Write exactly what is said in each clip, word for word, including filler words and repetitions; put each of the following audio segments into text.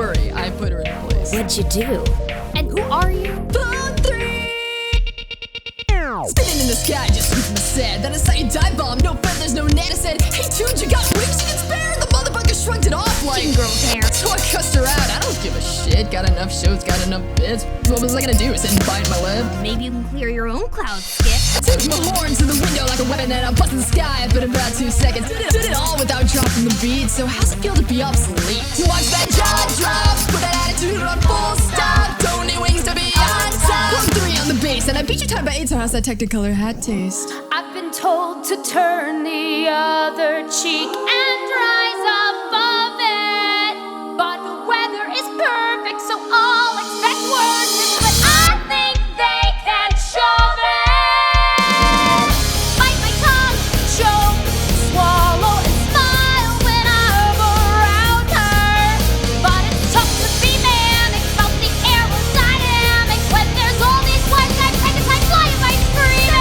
worry, I put her in place. What'd you do? And who are you? Phone three! Spinning in the sky, just with my sad. Then I saw you dive bomb, no feathers, no net. I said, hey, dude, you got wings you can spare? The motherfucker shrugged it off like Girl's hair. So I cussed her out. I don't give a shit. Got enough shows, got enough bits. What was I gonna do? Sit and bite my lip? Maybe you can clear your own cloud, Skip. I took my horns to the window like a weapon and I'm busting the sky for about two seconds. Did it, did it all without dropping the beat. So how's it feel to be obsolete? Watch that jaw drop, put that attitude on full stop. Don't need wings to be on top. Plug three on the bass, and I beat you time by eight. So how's that Technicolor hat taste? I've been told to turn the other cheek and rise above it, but the weather is perfect, so I'll expect worse. But I think they can shove it. Bite my tongue, choke, swallow, and smile when I'm around her. But it's tough to be manic about the aerodynamic when there's all these flights that take a time flying by screaming.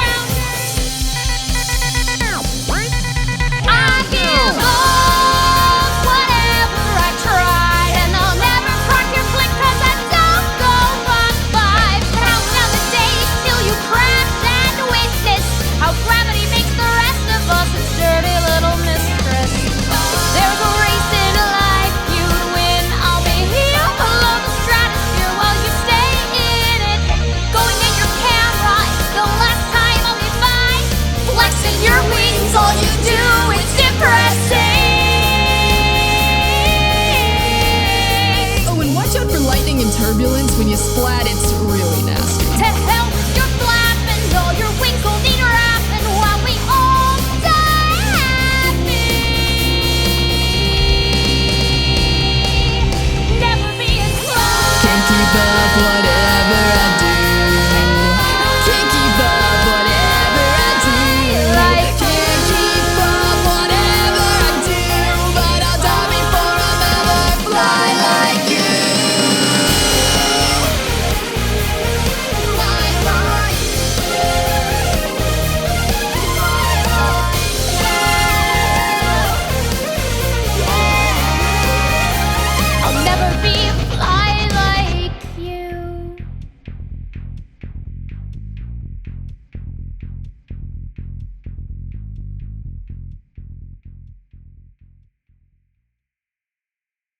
I give up whatever I tried, and I'll never crack your flick 'cause I don't go Mach five. Count down the days till you crash and witness how gravity makes the rest of us its dirty little mistress. There's a race in life, you win, I'll be here below the stratosphere while you stay in it. Going at your camera, the last time I'll be fine. Flexing your wings, all you do is depressing. Oh, and watch out for lightning and turbulence. When you splat, it's really nasty.